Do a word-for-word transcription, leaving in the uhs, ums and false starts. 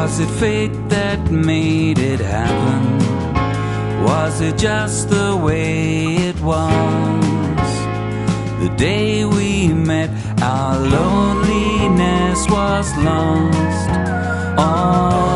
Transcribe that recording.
Was it fate that made it happen? Was it just the way it was? The day we met, our loneliness was lost. Oh,